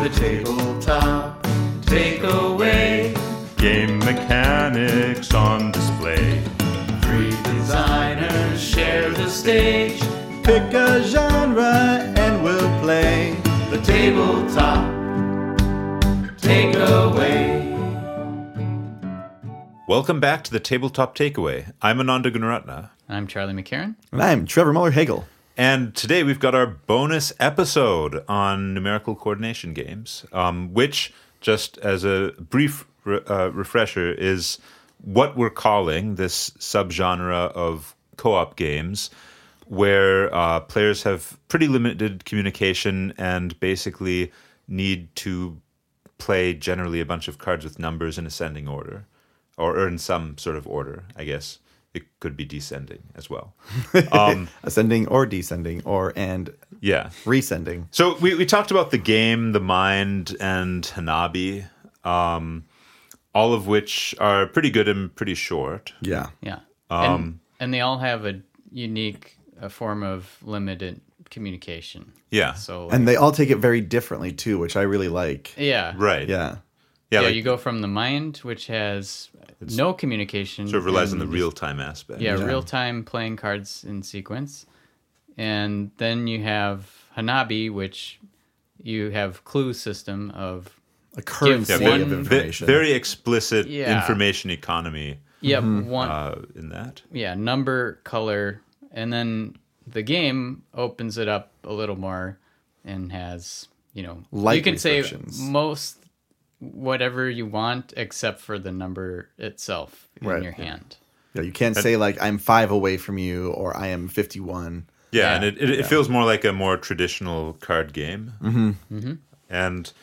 The tabletop takeaway. Game mechanics on display. Three designers share the stage. Pick a genre and we'll play. The tabletop takeaway. Welcome back to the Tabletop Takeaway. I'm Ananda Gunaratna. I'm Charlie McCarran. And I'm Trevor Muller-Hagel. And today we've got our bonus episode on numerical coordination games, which, just as a brief refresher, is what we're calling this subgenre of co-op games where players have pretty limited communication and basically need to play generally a bunch of cards with numbers in ascending order, or in some sort of order, I guess. It could be descending as well. Ascending or descending and rescending. So we talked about the game, the mind, and Hanabi, all of which are pretty good and pretty short. Yeah. Yeah. And they all have a unique form of limited communication. Yeah. So And they all take it very differently, too, which I really like. yeah. Right. Yeah. Yeah, like, you go from the mind, which has no communication. sort of relies on the and real-time aspect. Yeah, real-time playing cards in sequence. And then you have Hanabi, which you have clue system of A currency Give one- of information. Very explicit Yeah. information economy one in that. number, color, and then the game opens it up a little more and has, Light you can say restrictions. most whatever you want except for the number itself in Right. your hand. Yeah, you can't say, like, I'm 5 away from you or I am 51. Yeah, Yeah. and it feels more like a more traditional card game. Mm-hmm. And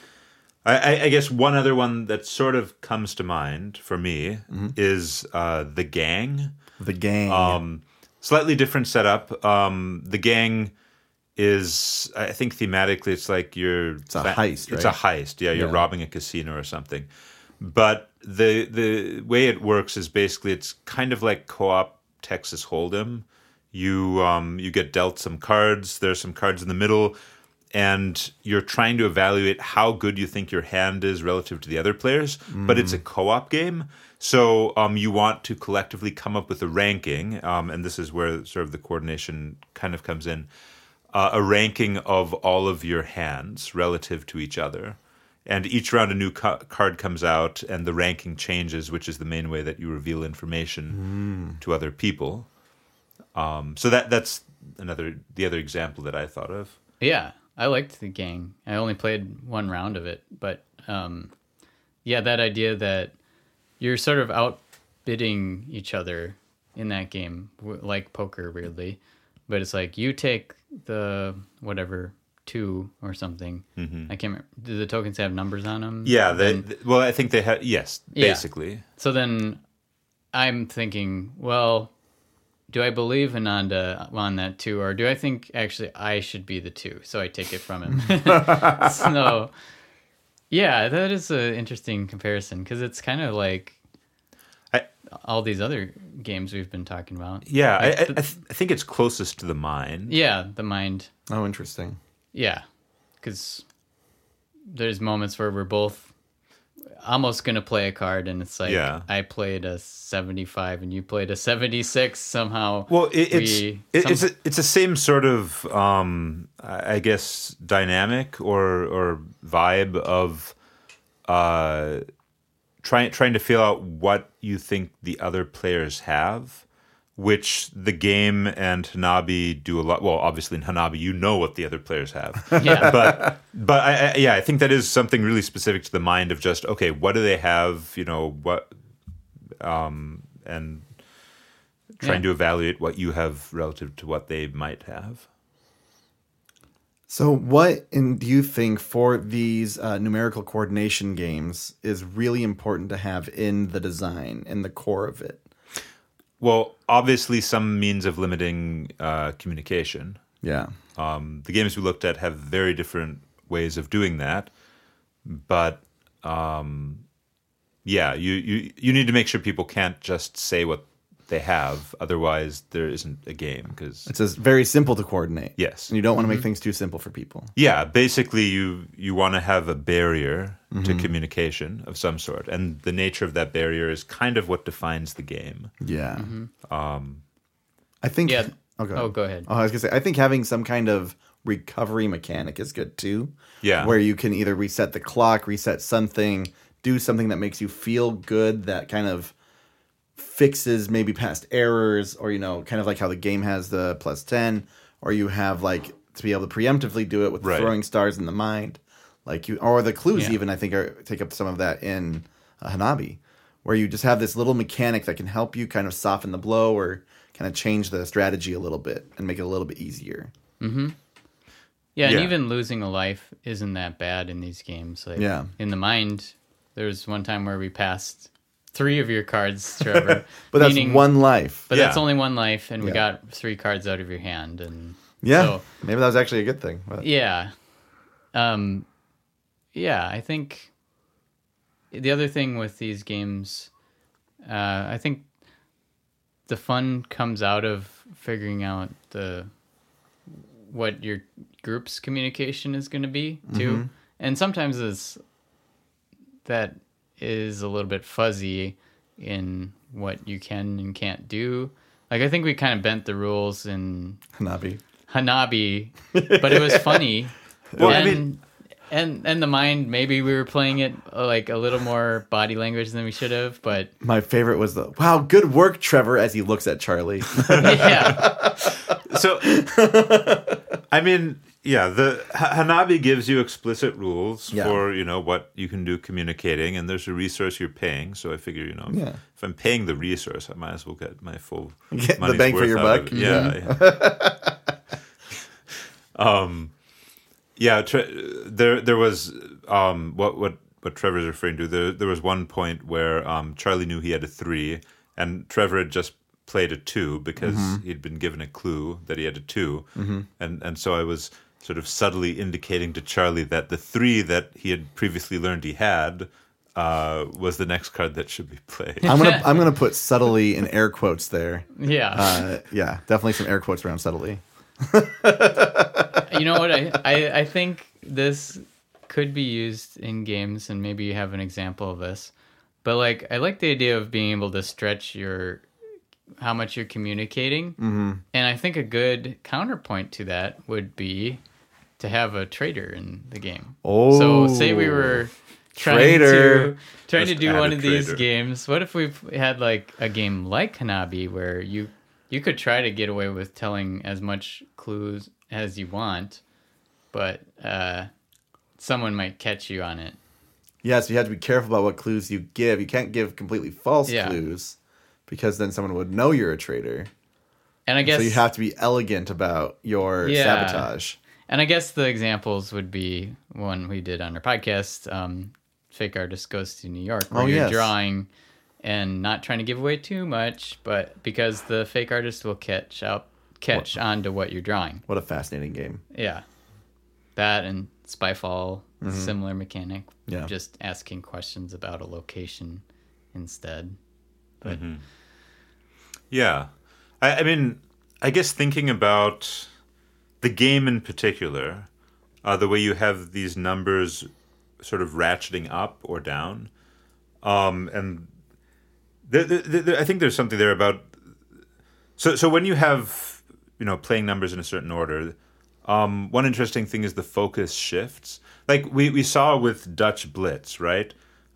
I guess one other one that sort of comes to mind for me is The Gang. The Gang. Slightly different setup. The Gang is, I think thematically, it's like It's a heist, It's right? a heist. Yeah, you're robbing a casino or something. But the way it works is basically it's kind of like co-op Texas Hold'em. You get dealt some cards. There's some cards in the middle, and you're trying to evaluate how good you think your hand is relative to the other players. But it's a co-op game, so you want to collectively come up with a ranking, and this is where sort of the coordination kind of comes in. A ranking of all of your hands relative to each other. And each round a new card comes out and the ranking changes, which is the main way that you reveal information to other people. So that's the other example that I thought of. Yeah, I liked The Gang. I only played one round of it, but that idea that you're sort of outbidding each other in that game, like poker, weirdly. But it's like you take the whatever 2 or something. I can't remember. Do the tokens have numbers on them? Yeah, I think they have. Yes, basically. So then I'm thinking, well, do I believe Ananda on that 2, or do I think actually I should be the 2? So I take it from him. So, yeah, that is an interesting comparison because it's kind of like all these other games we've been talking about. Yeah, Like I think it's closest to the mind. Yeah, the mind. Oh, interesting. Yeah, because there's moments where we're both almost going to play a card, and it's like I played a 75 and you played a 76 somehow. Well, it's the same sort of, I guess, dynamic or vibe of trying to feel out what you think the other players have, which the game and Hanabi do a lot. Well, obviously in Hanabi, you know what the other players have. Yeah. But I think that is something really specific to the mind of just, okay, what do they have? What, and trying to evaluate what you have relative to what they might have. So what do you think for these numerical coordination games is really important to have in the design, in the core of it? Well, obviously some means of limiting communication. Yeah. The games we looked at have very different ways of doing that. But, you need to make sure people can't just say what they have. Otherwise, there isn't a game. Because It's just very simple to coordinate. yes, And you don't want to make things too simple for people. yeah, basically you want to have a barrier to communication of some sort, and the nature of that barrier is kind of what defines the game. Yeah. I think. Yeah. Oh, go ahead. Oh, go ahead. Oh, I was gonna say, I think having some kind of recovery mechanic is good too. Yeah. Where you can either reset the clock, reset something, do something that makes you feel good, that kind of fixes maybe past errors, or kind of like how the game has the +10, or you have like to be able to preemptively do it with Right. throwing stars in the mind, or the clues Yeah. even I think take up some of that in Hanabi, where you just have this little mechanic that can help you kind of soften the blow or kind of change the strategy a little bit and make it a little bit easier. Yeah, and Yeah. even losing a life isn't that bad in these games. Like, Yeah. in the mind, there was one time where we passed 3 of your cards, Trevor. But that's meaning- one life. But Yeah. that's only one life, and we Yeah. got 3 cards out of your hand, and Yeah, so, maybe that was actually a good thing. But yeah, yeah. I think the other thing with these games, I think the fun comes out of figuring out what your group's communication is going to be too, and sometimes that is a little bit fuzzy in what you can and can't do. Like, I think we kind of bent the rules in Hanabi. Hanabi, but it was funny. Well, I and, mean- and the mind, maybe we were playing it like a little more body language than we should have, but My favorite was wow, good work, Trevor, as he looks at Charlie. yeah, So, I mean, yeah, the Hanabi gives you explicit rules Yeah. for what you can do communicating, and there's a resource you're paying. So I figure Yeah. if I'm paying the resource, I might as well get my full Get the money's bang for worth your out of buck. it. Yeah. Yeah. There was what Trevor's referring to. There was one point where Charlie knew he had a 3, and Trevor had just played a 2 because he'd been given a clue that he had a 2, and so I was sort of subtly indicating to Charlie that the 3 that he had previously learned he had was the next card that should be played. I'm gonna put subtly in air quotes there. yeah. Yeah, definitely some air quotes around subtly. You know what? I think this could be used in games, and maybe you have an example of this. But like, I like the idea of being able to stretch how much you're communicating, and I think a good counterpoint to that would be to have a trader in the game. Oh. So say we were trying Trader. to Just do add one a of these trader. games. What if we had like a game like Hanabi where you could try to get away with telling as much clues as you want, but someone might catch you on it. Yes, you have to be careful about what clues you give. You can't give completely false Yeah. clues because then someone would know you're a traitor. And I guess So you have to be elegant about your Yeah. sabotage. And I guess the examples would be one we did on our podcast, Fake Artist Goes to New York, where Oh, you're yes. drawing and not trying to give away too much, but because the fake artist will catch on to what you're drawing. What a fascinating game. Yeah. That and Spyfall, similar mechanic. Yeah. Just asking questions about a location instead. But Yeah. I mean, I guess thinking about the game in particular, the way you have these numbers sort of ratcheting up or down, and I think there's something there about. So when you have playing numbers in a certain order, one interesting thing is the focus shifts. Like we saw with Dutch Blitz, right?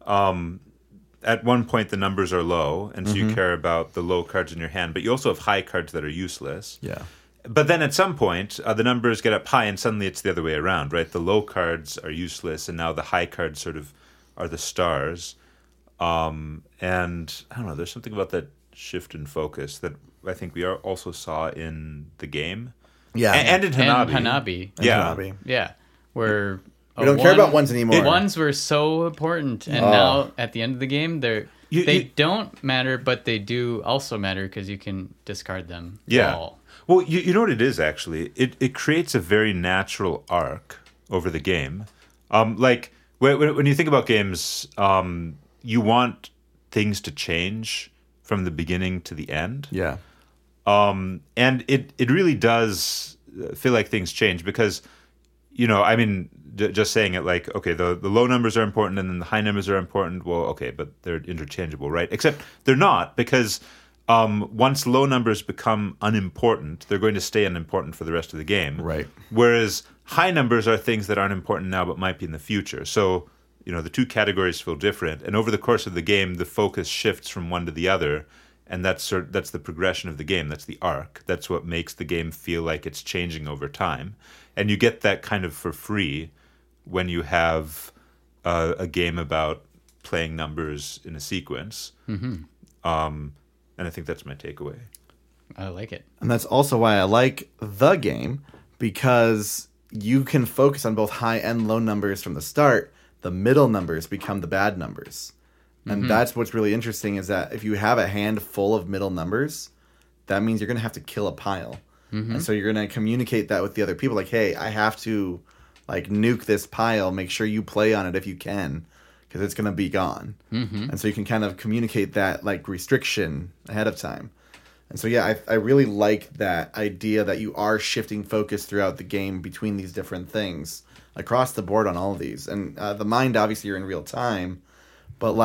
At one point the numbers are low, and so you care about the low cards in your hand, but you also have high cards that are useless. Yeah. But then at some point, the numbers get up high, and suddenly it's the other way around, right? The low cards are useless, and now the high cards sort of are the stars. And I don't know, there's something about that shift in focus that I think we also saw in the game. Yeah. And in Hanabi. and Hanabi. Yeah. Hanabi. Yeah. Where We don't care about ones anymore. Ones were so important, and now at the end of the game, they You- don't matter, but they do also matter because you can discard them Yeah. all. Well, you know what it is, actually? It creates a very natural arc over the game. Like, when you think about games, you want things to change from the beginning to the end. Yeah. And it really does feel like things change because, I mean, just saying it like, okay, the low numbers are important and then the high numbers are important. Well, okay, but they're interchangeable, right? Except they're not, because once low numbers become unimportant, they're going to stay unimportant for the rest of the game. Right. Whereas high numbers are things that aren't important now but might be in the future. So, the two categories feel different. And over the course of the game, the focus shifts from one to the other. And that's the progression of the game. That's the arc. That's what makes the game feel like it's changing over time. And you get that kind of for free when you have a game about playing numbers in a sequence. Mm-hmm. And I think that's my takeaway. I like it. And that's also why I like the game, because you can focus on both high and low numbers from the start. The middle numbers become the bad numbers. And that's what's really interesting, is that if you have a hand full of middle numbers, that means you're going to have to kill a pile. And so you're going to communicate that with the other people. Like, hey, I have to nuke this pile. Make sure you play on it if you can, because it's going to be gone. And so you can kind of communicate that restriction ahead of time. And so, yeah, I really like that idea that you are shifting focus throughout the game between these different things across the board on all of these. And the mind, obviously, you're in real time. But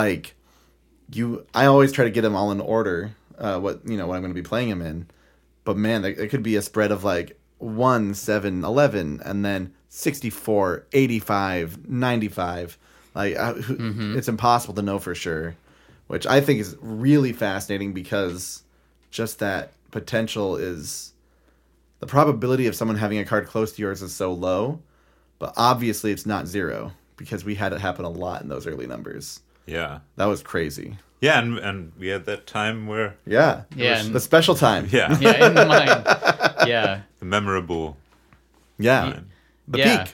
I always try to get them all in order. What I'm going to be playing them in. But man, it could be a spread of 1, 7, 11, and then 64, 85, 95. It's impossible to know for sure, which I think is really fascinating, because just that potential is, the probability of someone having a card close to yours is so low, but obviously it's not zero, because we had it happen a lot in those early numbers. Yeah. That was crazy. Yeah, and we had that time where... Yeah. Yeah. The special time. Yeah. Yeah, in the mind. Yeah. The memorable... Yeah. The peak.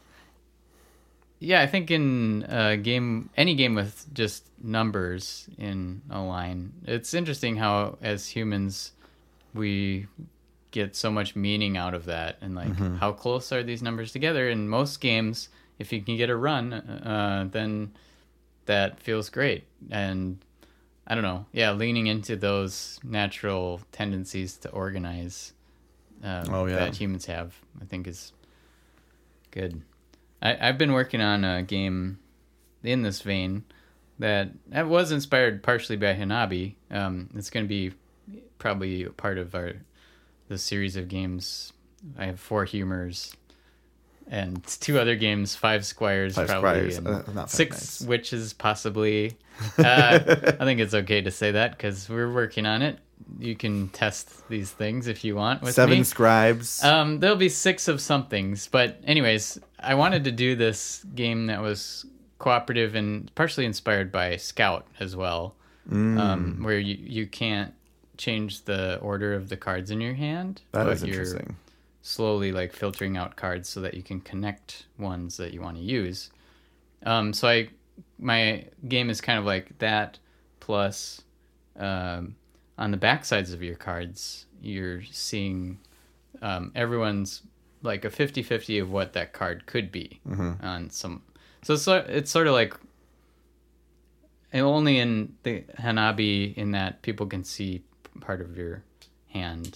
Yeah, I think in any game with just numbers in a line, it's interesting how, as humans, we get so much meaning out of that, and how close are these numbers together. In most games, if you can get a run, then that feels great. And I don't know, leaning into those natural tendencies to organize that humans have, I think is good. I've been working on a game in this vein that was inspired partially by Hanabi. It's going to be probably part of the series of games. I have 4 humors and 2 other games, 5 squires, 5 probably, squires, and not 6 nice. witches, possibly. I think it's okay to say that because we're working on it. You can test these things if you want with 7 me. scribes. There'll be 6 of somethings, but anyways, I wanted to do this game that was cooperative and partially inspired by Scout as well, where you can't change the order of the cards in your hand. That but is interesting. Slowly filtering out cards so that you can connect ones that you want to use. So my game is kind of like that, plus on the back sides of your cards, you're seeing everyone's like a 50-50 of what that card could be on some. So it's sort of like, and only in the Hanabi in that people can see part of your hand.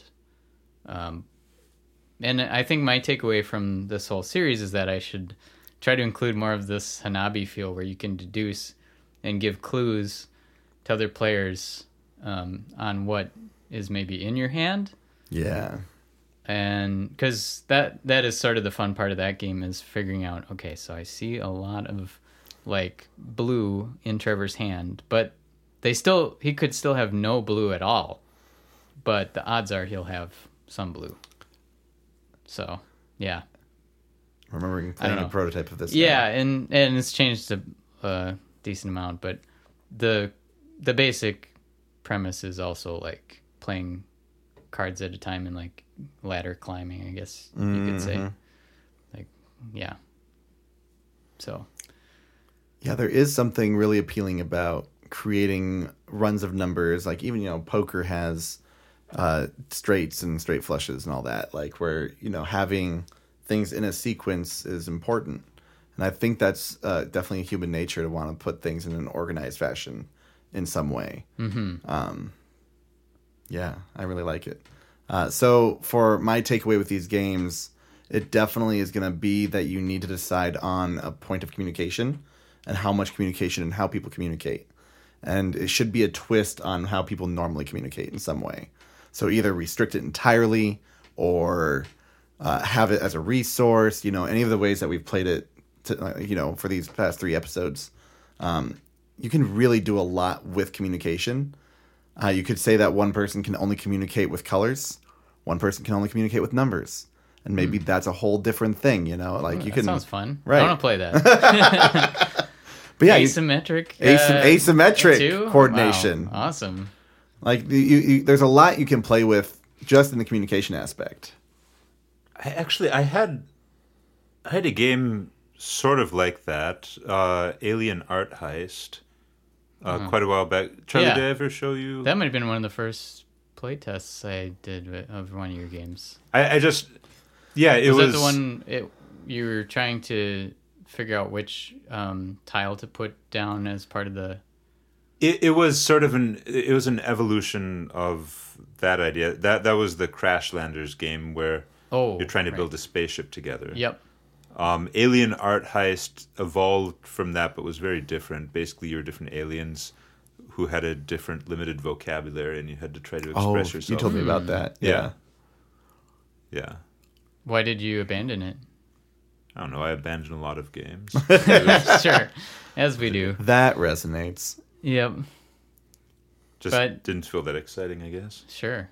And I think my takeaway from this whole series is that I should try to include more of this Hanabi feel where you can deduce and give clues to other players on what is maybe in your hand. Yeah. And because that is sort of the fun part of that game, is figuring out, okay, so I see a lot of blue in Trevor's hand, but he could still have no blue at all, but the odds are he'll have some blue. So yeah, Remembering playing a prototype of this. Yeah, and it's changed a decent amount, but the basic premise is also playing cards at a time and ladder climbing, I guess you could say. Yeah. So. Yeah, there is something really appealing about creating runs of numbers. Even, poker has straights and straight flushes and all that. Where, having things in a sequence is important. And I think that's definitely human nature to want to put things in an organized fashion in some way. Mm-hmm. Yeah, I really like it. So for my takeaway with these games, it definitely is going to be that you need to decide on a point of communication and how much communication and how people communicate. And it should be a twist on how people normally communicate in some way. So either restrict it entirely or have it as a resource, any of the ways that we've played it, for these past 3 episodes. You can really do a lot with communication. You could say that one person can only communicate with colors. One person can only communicate with numbers. And maybe that's a whole different thing, like you that can. sounds fun. Right. I want to play that. But yeah, asymmetric. Asymmetric too? coordination. Wow. Awesome. Like there's a lot you can play with just in the communication aspect. I had a game sort of like that, Alien Art Heist, quite a while back. Charlie, Yeah. did I ever show you? That might have been one of the first playtests I did of one of your games. It Was was that the one you were trying to figure out which tile to put down as part of the... It was sort of an evolution of that idea. That was the Crashlanders game where you're trying to build a spaceship together. Yep. Alien Art Heist evolved from that, but was very different. Basically, you were different aliens who had a different limited vocabulary, and you had to try to express yourself. You told me about that. Yeah. Why did you abandon it? I don't know. I abandoned a lot of games. Sure. As we do. That resonates. Yep. Just didn't feel that exciting, I guess. Sure.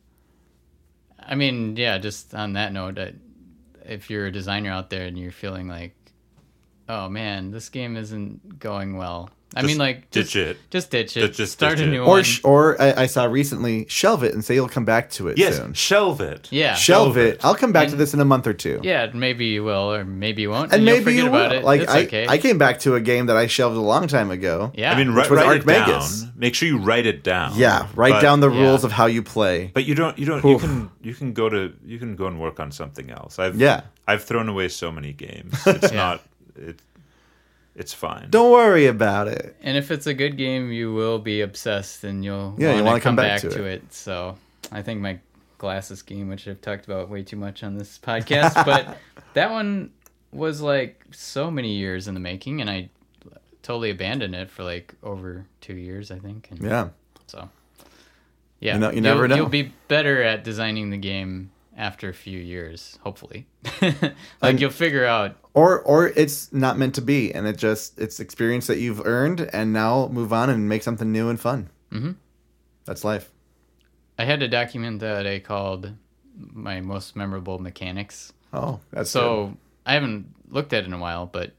I mean, yeah, just on that note, if you're a designer out there and you're feeling like, oh man, this game isn't going well. Ditch it. Just ditch it. Just Start ditch a it. new Or one. or I saw recently, shelve it and say you'll come back to it Yes, soon. shelve it. Yeah. Shelve it. I'll come back to this in a month or two. Yeah, maybe you will, or maybe you won't. And you'll maybe forget you about will. it. Like it's okay. I came back to a game that I shelved a long time ago. Yeah. I mean, Which was write it down. Archmagus. Make sure you write it down. Yeah, write But- down the Yeah. rules of how you play. But you don't. Oof. You can go and work on something else. Yeah. I've thrown away so many games. It's Yeah. not. It's fine. Don't worry about it. And if it's a good game, you will be obsessed, and you'll Yeah, you want wanna to come come back back to to it. So I think my Glasses game, which I've talked about way too much on this podcast, but that one was like so many years in the making, and I totally abandoned it for like over 2 years, I think. And Yeah. So yeah, You never know. You'll be better at designing the game after a few years, hopefully. Like you'll figure out. Or it's not meant to be, and it's experience that you've earned, and now move on and make something new and fun. Mm-hmm. That's life. I had a document that I called my most memorable mechanics. Oh, that's So good. I haven't looked at it in a while, but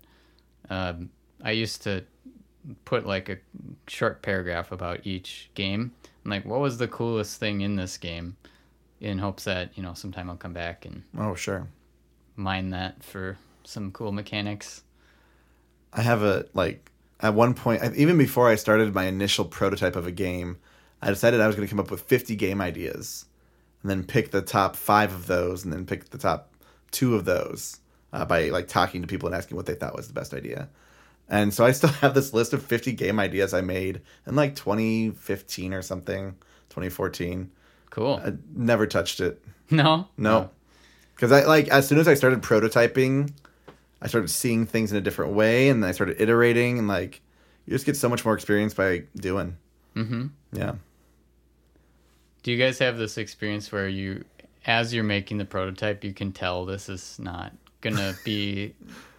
I used to put like a short paragraph about each game. And like, what was the coolest thing in this game? In hopes that, sometime I'll come back and Oh, sure. mine that for some cool mechanics. I have at one point, even before I started my initial prototype of a game, I decided I was going to come up with 50 game ideas and then pick the top 5 of those and then pick the top 2 of those by like talking to people and asking what they thought was the best idea. And so I still have this list of 50 game ideas I made in like 2015 or something, 2014. Cool. I never touched it. No? No. Because as soon as I started prototyping, I started seeing things in a different way, and I started iterating, and you just get so much more experience by doing. Mm-hmm. Yeah. Do you guys have this experience where as you're making the prototype, you can tell this is not gonna be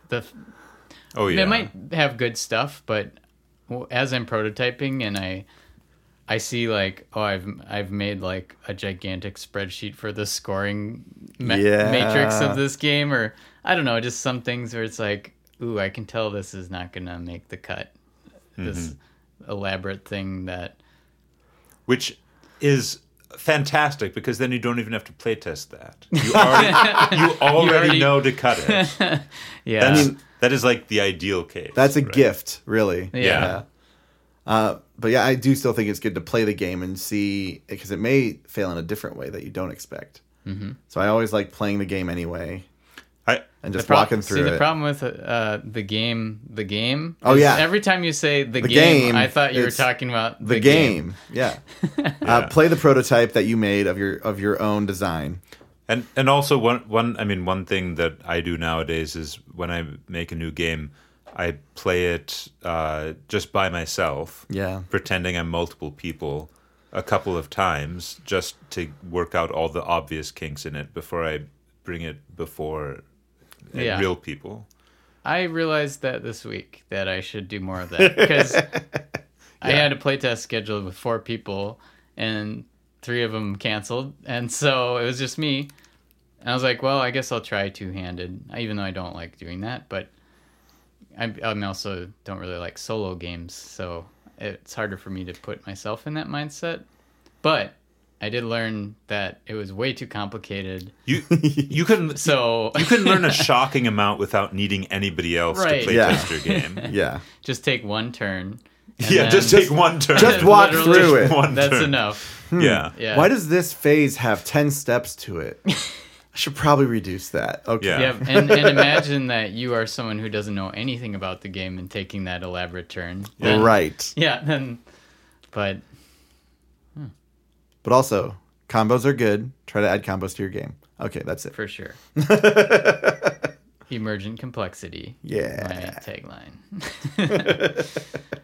Oh yeah. It might have good stuff, but as I'm prototyping and I see I've made like a gigantic spreadsheet for the scoring matrix of this game, or I don't know, just some things where it's like, ooh, I can tell this is not gonna make the cut. This elaborate thing Which is fantastic, because then you don't even have to playtest that. You already know to cut it. yeah. That is like the ideal case. That's a right? gift, really. Yeah. But yeah, I do still think it's good to play the game and see, because it may fail in a different way that you don't expect. Mm-hmm. So I always like playing the game anyway. and just walking through the it. problem with the game. Oh, is yeah. Every time you say the game, game, I thought you were it's talking about the game. Yeah. Play the prototype that you made of your own design. And also one thing that I do nowadays is when I make a new game, I play it just by myself. Yeah. Pretending I'm multiple people a couple of times just to work out all the obvious kinks in it before I bring it before real people. I realized that this week that I should do more of that because I had a playtest scheduled with 4 people and 3 of them canceled, and so it was just me. And I was like, well, I guess I'll try two-handed, even though I don't like doing that. But I also don't really like solo games, so it's harder for me to put myself in that mindset. But I did learn that it was way too complicated. You can So you can learn a shocking amount without needing anybody else Right. to play Yeah. test your game. Yeah. just take one turn. and Yeah, then- just take one turn. Just walk Literally through it. One That's turn. enough. Yeah. Yeah. Why does this phase have 10 steps to it? I should probably reduce that. Okay. Yeah. Yeah, and imagine that you are someone who doesn't know anything about the game and taking that elaborate turn. Then- Right. Yeah, then, but But also, combos are good. Try to add combos to your game. Okay, that's it. for sure. Emergent complexity. Yeah. My tagline.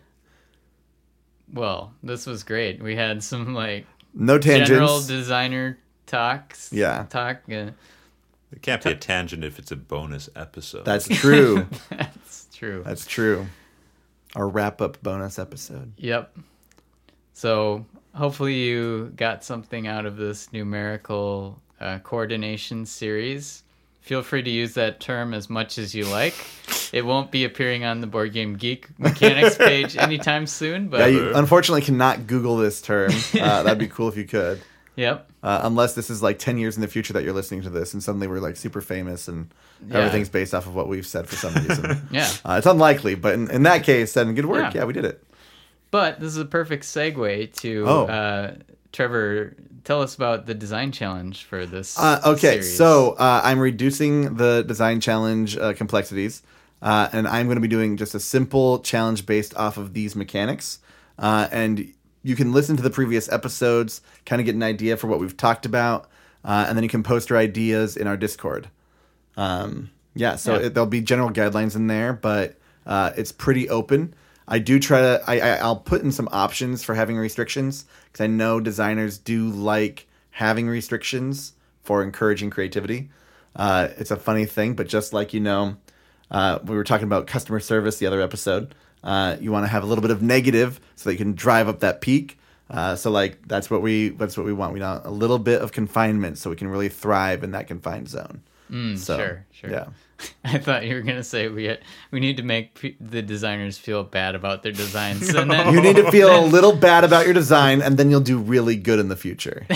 Well, this was great. We had some like No tangents. general designer talks. Yeah. It can't be a tangent if it's a bonus episode. That's true. That's true. That's true. Our wrap-up bonus episode. Yep. So hopefully you got something out of this numerical coordination series. Feel free to use that term as much as you like. It won't be appearing on the Board Game Geek mechanics page anytime soon. But Yeah, you unfortunately cannot Google this term. That'd be cool if you could. yep. Unless this is like 10 years in the future that you're listening to this and suddenly we're like super famous and Yeah. everything's based off of what we've said for some reason. Yeah. It's unlikely, but in that case, then good work. Yeah. Yeah, we did it. But this is a perfect segue to Trevor. Tell us about the design challenge for this. Okay, series. so I'm reducing the design challenge complexities, and I'm going to be doing just a simple challenge based off of these mechanics. And you can listen to the previous episodes, kind of get an idea for what we've talked about, and then you can post your ideas in our Discord. There'll be general guidelines in there, but it's pretty open. I do try to. I'll put in some options for having restrictions because I know designers do like having restrictions for encouraging creativity. It's a funny thing, but just like we were talking about customer service the other episode. You want to have a little bit of negative so that you can drive up that peak. So that's what we want. We want a little bit of confinement so we can really thrive in that confined zone. Sure. Yeah. I thought you were going to say we need to make the designers feel bad about their designs. And then, You need to feel a little bad about your design, and then you'll do really good in the future.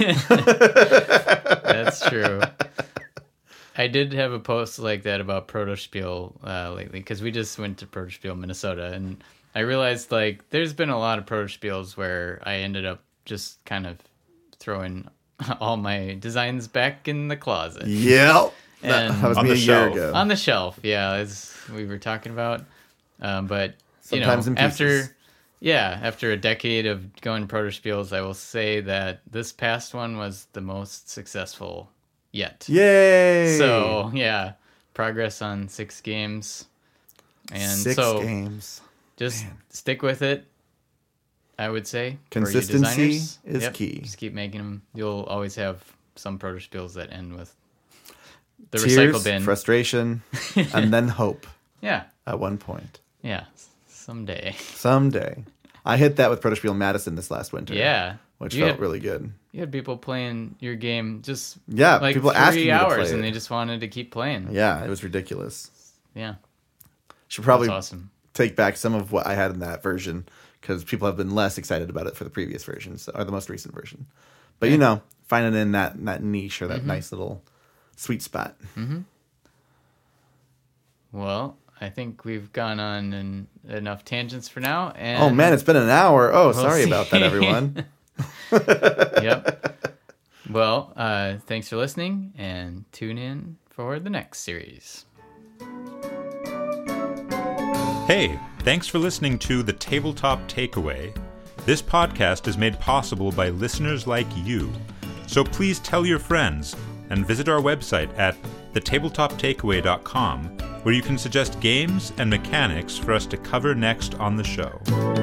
That's true. I did have a post like that about Protospiel lately because we just went to Protospiel, Minnesota, and I realized there's been a lot of Protospiels where I ended up just kind of throwing all my designs back in the closet. Yep. And That was On me the a year shelf. ago. on the shelf, yeah, as we were talking about. But Sometimes in pieces. after a decade of going to Protospiels, I will say that this past one was the most successful yet. Yay! So yeah, progress on 6 games, and 6 so games. just stick with it. I would say for you Consistency designers. is key. Just keep making them. You'll always have some Protospiels that end with the Tears, recycle bin. frustration, and then hope Yeah, at one point. yeah, someday. Someday. I hit that with Protospiel Madison this last winter. Yeah, Which You felt had- really good. You had people playing your game just Yeah, like people 3 asking me to hours, play and it. they just wanted to keep playing. Yeah, it was ridiculous. Yeah, Should probably that's awesome. take back some of what I had in that version because people have been less excited about it for the previous versions or the most recent version. But finding in that niche or that Mm-hmm. nice little sweet spot. Well, I think we've gone on enough tangents for now. And Oh man, it's been an hour. Oh, sorry see. about that, everyone. Yep. Well, thanks for listening, and tune in for the next series. Hey, thanks for listening to The Tabletop Takeaway. This podcast is made possible by listeners like you. So please tell your friends and visit our website at thetabletoptakeaway.com, where you can suggest games and mechanics for us to cover next on the show.